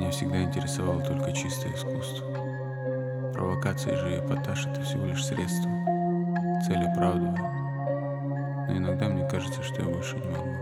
Меня всегда интересовало только чистое искусство. Провокации же и эпатаж — это всего лишь средство. Цель оправдывает. Но иногда мне кажется, что я больше не могу.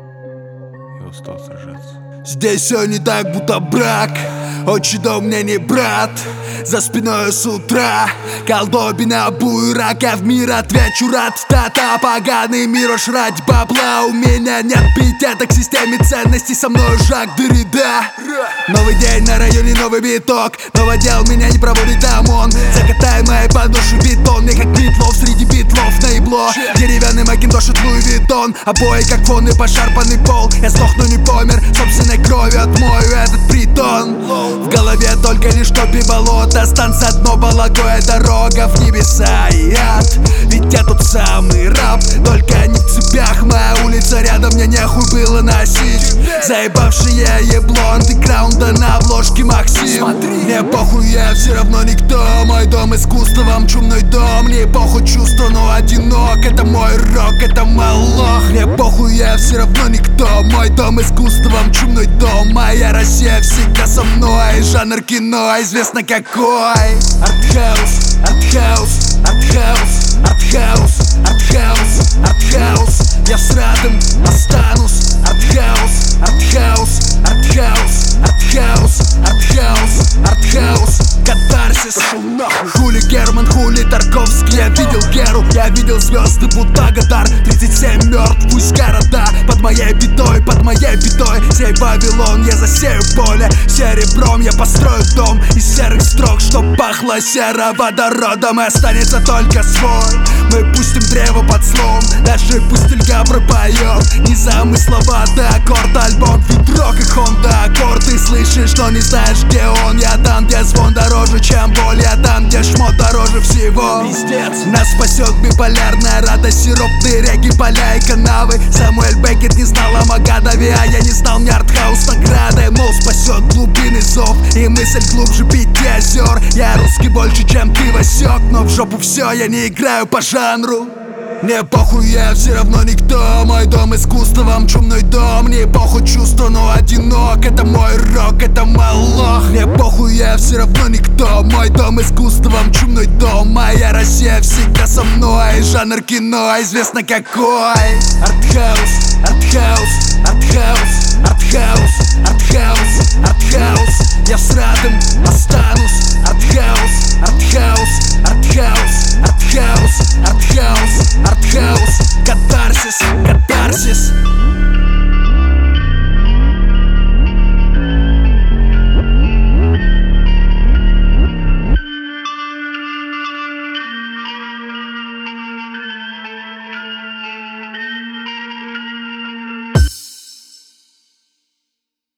Я устал сражаться. Здесь все не так, будто брак. Отчий мне не брат. За спиной с утра колдобина буйрак. Я в мир отвечу рад. Тата поганый мир жрать бабла. У меня нет пятеток в системе ценностей. Со мной Жак Деррида. Новый день на районе, новый биток. Новодел меня не проводит ОМОН. Закатай мои подошвы бетон. Мне как битлов среди битлов наебло. Деревянный макинтош от Луи Виттон. Обои как фон и пошарпанный пол. Я сдохну, не помер, собственной кровью отмою этот притон. В голове только лишь топи болота. Станция дно, балагоя дорога в небеса и ад. Ведь я тот самый раб, только не в цепях. Моя улица рядом, мне нехуй было носить. Заебавшие ебло андеграунда на обложке Максим. Мне похуй, я все равно никто. Мой дом искусства, вам чумной дом. Мне похуй чувство, но одинок. Это мой рок, это молох. Мне похуй, я все равно никто. Мой дом искусства, вам чумной дом. Моя Россия всегда со мной. Жанр кино известно какой. Артхаус, артхаус, артхаус, артхаус, артхаус, артхаус. Я с радом останусь. Артхаус, артхаус, артхаус, артхаус, артхаус, артхаус. Катарсис. Хули Герман, хули Тарковский. Я видел Геру, я видел звезды, будто Гадар. 37 мертв, пусть города под моей бедой, под моей бедой. Сей Вавилон, я засею поле серебром. Я построю дом из серых строк, чтоб пахло сероводородом. И останется только свой. Мы пустим древо под слом, даже пусть Илья пропоет. Незамысловатый аккорд, альбом ведро как Honda аккорд. Ты слышишь, но не знаешь, где он. Я там, где звон дороже, чем боль. Я там, где шмот дороже всего. Пиздец. Нас спасет биполярная радость, сиропные реки, поля и канавы. Самуэль Беккет не знал о Магадове, а я не знал, мне артхаус награды. Мол, спасет глубины зов и мысль глубже 5 озер. Я русский больше, чем ты, Васек, но в жопу все, я не играю по жанру. Мне похуй, я все равно никто. Мой дом искусства, вам чумной дом. Мне похуй чувство, но одинок. Это мой рок, это молох. Мне похуй, я все равно никто. Мой дом искусства, вам чумной дом. Моя Россия всегда со мной. Жанр кино известно какой. Артхаус, артхаус, артхаус,